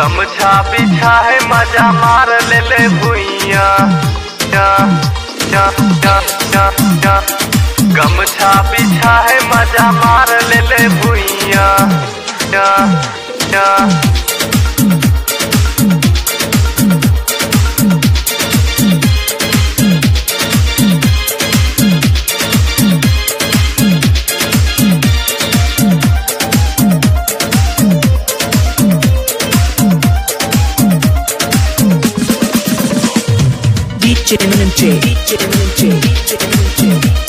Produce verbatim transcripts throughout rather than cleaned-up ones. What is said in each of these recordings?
गमछा बिछा है मजा मार ले ले भुइया। गमछा बिछा है मजा मार ले ले भुइया। D J Eminem J, D J Eminem J, D J Eminem J.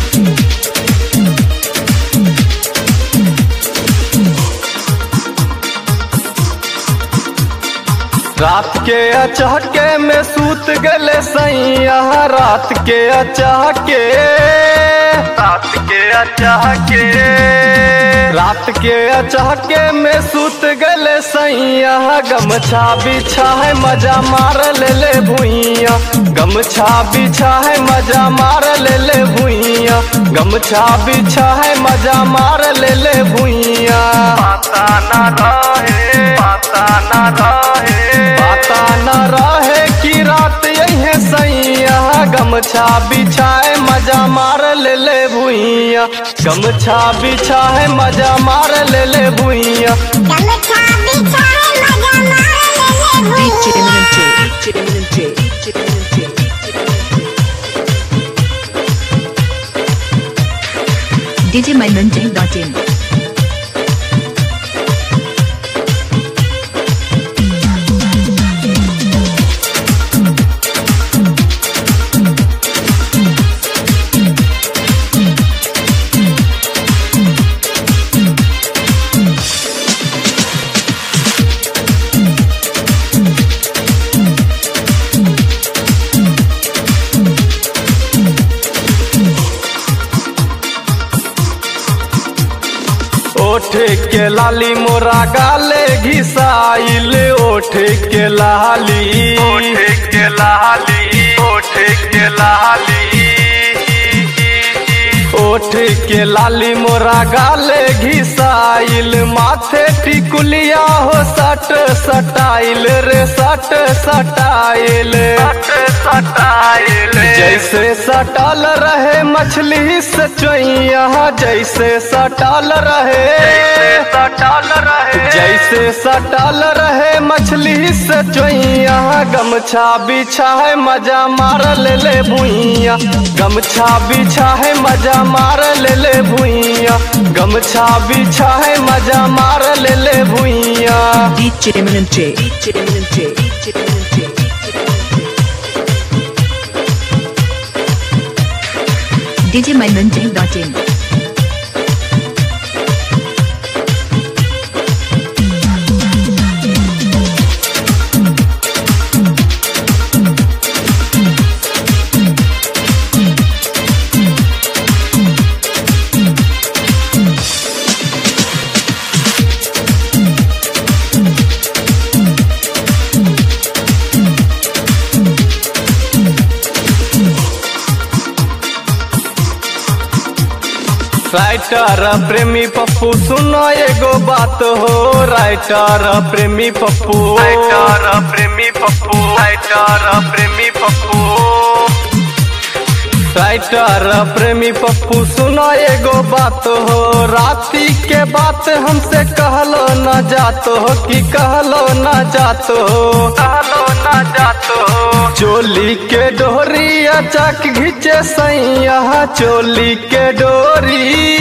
रात के अचहके में सूत गले सैया। रात के अचहके रात के अचहके रात के अचहके में सूत गले सैया। गमछा बिछा है मजा मार ले ले भुइया। गमछा बिछा है मजा मार ले ले भुइया। गमछा बिछा है मजा मार ले ले भुइया। पता ना रहे पता ना रहे पता न रहे कि रात यही सैया। गमछा बिछाए मजा मार ले ले भुइया। गमछा बिछाए मजा मार ले ले भुइया। गमछा बिछाए मजा मार ले ले D J भुइया। Eminem J, D J Eminem J, D J Eminem J. D J Maimunjay dot in. ओठे के लाली मोरा गाले घिसाइल। ओठे के लाली ओठे के लाली ओठे के लाली ओठे के लाली मोरा गाले घिसाइल। माथे टिकुलिया हो सट सटाइल रे सट सटाइल सट सटाइल। जैसे सटल रहे मछली से चोइया। जैसे सटल रहे सटल रहे जैसे सटल रहे मछली से चोइया। गमछा बिछा है मजा मार ले ले भुइया। गमछा बिछा है मजा मार ले ले भुइया। गमछा बिछा है मजा मार ले ले भुइया। D J Eminem J, D J Eminem J, D J Eminem J. D J Maimunjay dot in. Writer Premi Pappu सुनो एगो बात हो। Writer Premi Pappu writer Premi Pappu writer Premi Pappu writer Premi Pappu सुनो एगो बात हो। राती के बात हमसे कहलो न जातो कि कहलो न जातो कहलो न जातो। चोली के डोरी अचक घिचे सैया। चोली के डोरी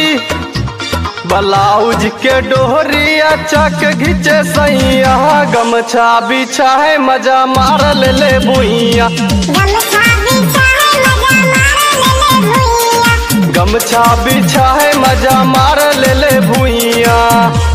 ब्लाउज के डोरी अचक घिचे सैया। गमछा बिछा है मजा मार ले ले भुइया। गमछा बिछाए मजा मार ले ले भुइया। गमछा बिछा है मजा मार ले ले भुइया।